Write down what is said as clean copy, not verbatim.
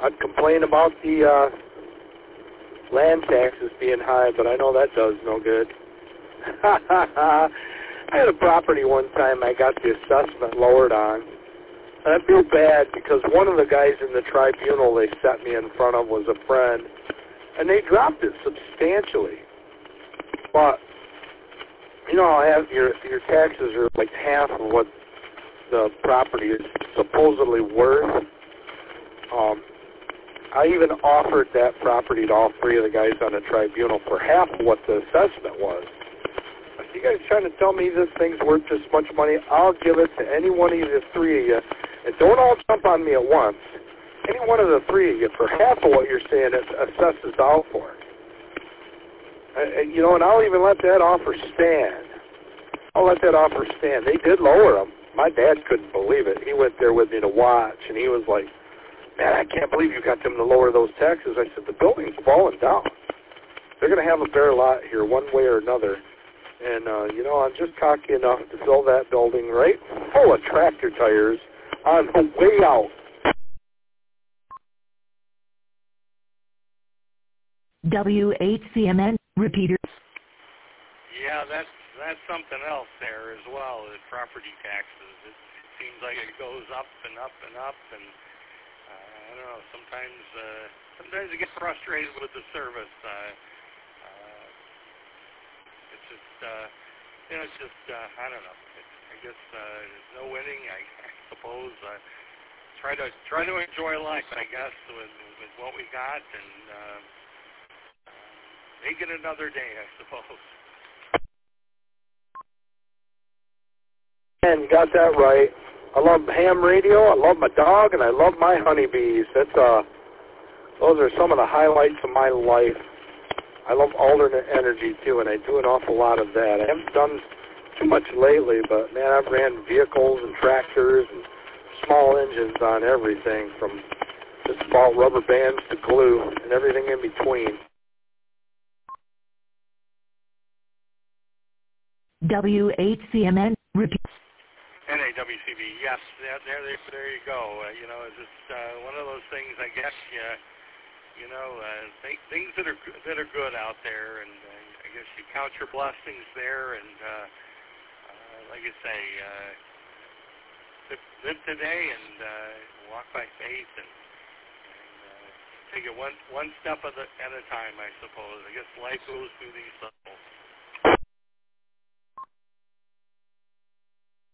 I'd complain about the land taxes being high, but I know that does no good. I had a property one time I got the assessment lowered on. And I feel bad because one of the guys in the tribunal they set me in front of was a friend, and they dropped it substantially. But, you know, your taxes are like half of what the property is supposedly worth. I even offered that property to all three of the guys on the tribunal for half of what the assessment was. If you guys trying to tell me this thing's worth this much money, I'll give it to any one of the three of you. And don't all jump on me at once. Any one of the three of you for half of what you're saying it assesses out for. And, you know, and I'll even let that offer stand. I'll let that offer stand. They did lower them. My dad couldn't believe it. He went there with me to watch, and he was like, man, I can't believe you got them to lower those taxes. I said, the building's falling down. They're going to have a bare lot here one way or another. And, you know, I'm just cocky enough to fill that building right full of tractor tires on the way out. WHCMN repeater. Yeah, that's something else there as well, the property taxes. It seems like it goes up and up and up, and I don't know, sometimes you get frustrated with the service. It's just, you know, it's just, I don't know. I guess there's no winning, I suppose. Try to enjoy life, I guess, with what we got, and make it another day, I suppose. And you got that right. I love ham radio, I love my dog, and I love my honeybees. Those are some of the highlights of my life. I love alternate energy, too, and I do an awful lot of that. I haven't done too much lately, but, man, I've ran vehicles and tractors and small engines on everything, from just about rubber bands to glue and everything in between. WHCMN repeat. NAWCB, yes, there you go. You know, it's just one of those things, I guess, you know, things that are good out there, and I guess you count your blessings there, and like I say, live today and walk by faith, and take it one step at a time, I suppose. I guess life goes through these